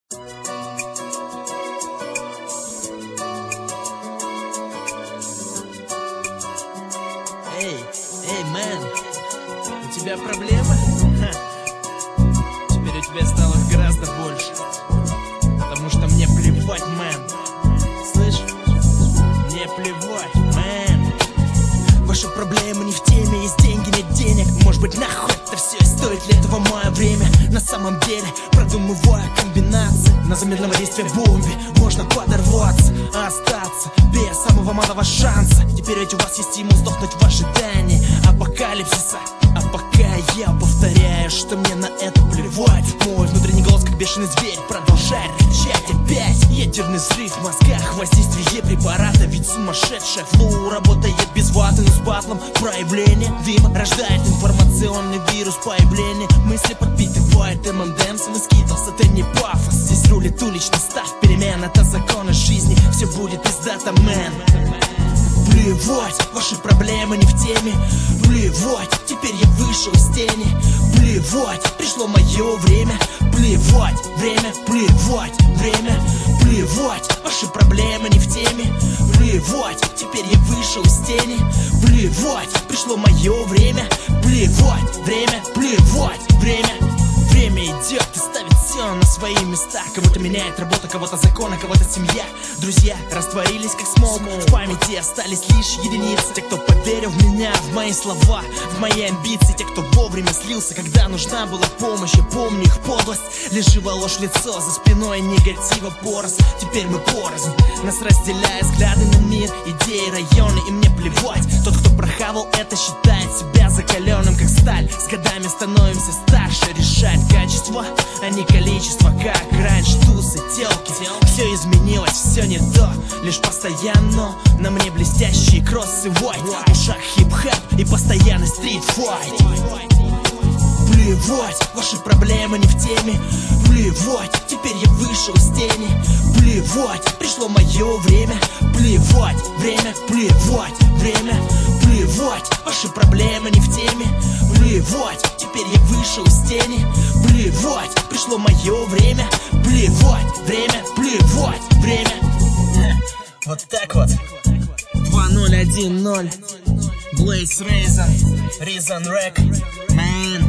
Эй, мэн, у тебя проблемы? Теперь у тебя стало гораздо больше. Потому что мне плевать, мэн. Слышь? Мне плевать, мэн. Ваши проблемы не в теме, есть деньги, нет денег. Может быть, нахуй это все, и стоит ли этого мое время? На самом деле, продумывая комбинации, на замедленном действии бомбе можно подорваться, а остаться без самого малого шанса. Теперь ведь у вас есть стимул сдохнуть в ожидании апокалипсиса. А пока я повторяю, что мне на это плевать, мой внутренний голос, как бешеный зверь, продолжает кричать опять. Ядерный взрыв в мозгах, воздействие препарата, ведь сумасшедшая флоу работает без ваты, но с батлом проявление дыма рождает информационный вирус появления. Мысли подпитывает ММДМСом и скитлс, это не пафос. Здесь рулит уличный став перемен, это законы жизни, все будет пиздато, мэн. Плевать, ваши проблемы не в теме. Плевать, теперь я вышел из тени. Плевать, пришло мое время. Плевать, время, плевать, время. Плевать, ваши проблемы не в теме. Плевать, теперь я вышел из тени. Плевать, пришло мое время. Плевать, время, плевать, время. Время идет и ставит все на свои места. Кого-то меняет работа, кого-то закон, а кого-то семья. Друзья растворились как смог, в памяти остались лишь единицы. Те, кто поверил в меня, в мои слова, в мои амбиции. Те, кто вовремя слился, когда нужна была помощь. Я помню их подлость, лишь жива ложь в лицо, за спиной негатива поросль. Теперь мы порознь, нас разделяют взгляды на мир, идеи, районы, и мне плевать. Тот, кто прохавал это, считает себя закаленным как сталь. С годами становимся старше, решать качество, а не количество, как раньше тусы, телки. Все изменилось, все не то, лишь постоянно на мне блестящие кроссы white, в ушах хип-хап и постоянный стрит-файт. Плевать, ваши проблемы не в теме. Плевать, теперь я вышел из тени. Плевать, пришло мое время. Плевать, время, плевать, время. Плевать, ваши проблемы не в теме. Плевать, теперь я вышел из тени. Плевать, пришло мое время. Плевать, время, плевать, время. Вот так вот. 2010 Blaze Reason Rec, man.